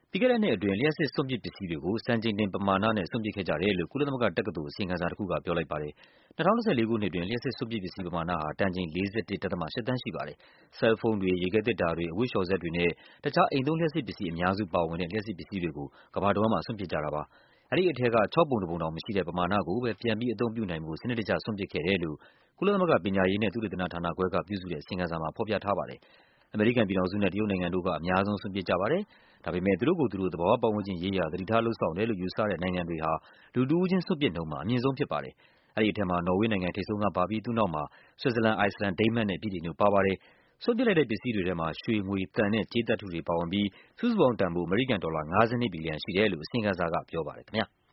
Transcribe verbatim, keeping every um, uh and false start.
ပြီးခဲ့တဲ့နှစ်အတွင်း လျှပ်စစ်စွန့်ပစ်ပစ္စည်းတွေကို စံချိန်တင်ပမာဏနဲ့ စွန့်ပစ်ခဲ့ကြတယ်လို့ ကုလသမဂ္ဂတက္ကသိုလ် အစီရင်ခံစာတခုက ပြောလိုက်ပါတယ်။ ၂၀၁၄ ခုနှစ်အတွင်း လျှပ်စစ်စွန့်ပစ်ပစ္စည်းပမာဏဟာ တန်ချိန် ၄၁ ဒသမ ၈ သန်းရှိပါတယ်။ ဆဲလ်ဖုန်းတွေ၊ ရေခဲသေတ္တာတွေ၊ အဝတ်လျှော်စက်တွေနဲ့ တခြား အိမ်သုံးလျှပ်စစ်ပစ္စည်းအများစုပါဝင်တဲ့ လျှပ်စစ်ပစ္စည်းတွေကို ကမ္ဘာတဝန်းမှာ စွန့်ပစ်ကြတာပါ။ အဲဒီထဲက ခြောက်ပုံတပုံတောင်မရှိတဲ့ ပမာဏကိုပဲ ပြန်ပြီးအသုံးပြုနိုင်ဖို့ စနစ်တကျ စွန့်ပစ်ခဲ့တယ်လို့ ကုလသမဂ္ဂ ပညာရေးနဲ့ သုတေသနဌာနခွဲက ပြုစုတဲ့ အစီရင်ခံစာမှာ ဖော်ပြထားပါတယ်။ အမေရိကန်ပြည်ထောင်စုနဲ့ တရုတ်နိုင်ငံတို့က အများဆုံး စွန့်ပစ်ကြပါတယ်။ ဒါပေမယ့် သူတို့ကိုယ်သူတို့ သဘာဝပတ်ဝန်းကျင်ရေးရာ သတိထားလုပ်ဆောင်တယ်လို့ ယူဆတဲ့နိုင်ငံတွေဟာ လူတဦးချင်းစွန့်ပစ်နှုန်းမှာ အမြင့်ဆုံးဖြစ်ပါတယ်။ အဲဒီထဲမှာ နော်ဝေးနိုင်ငံ ထိပ်ဆုံးကပါပြီး သူ့နောက်မှာ ဆွစ်ဇာလန်၊ အိုက်စလန်၊ ဒိန်းမတ်နဲ့ ဗြိတိန်တို့ပါပါတယ်။ စွန့်ပစ်လိုက်တဲ့ပစ္စည်းတွေထဲမှာ ရွှေ၊ ငွေ၊ သံနဲ့ ကြေးသတ္တုတွေပါဝင်ပြီး စုစုပေါင်းတန်ဖိုး အမေရိကန်ဒေါ်လာ ၅၂ ဘီလီယံရှိတယ်လို့ အစီရင်ခံစာကပြောပါတယ်ခင်ဗျား။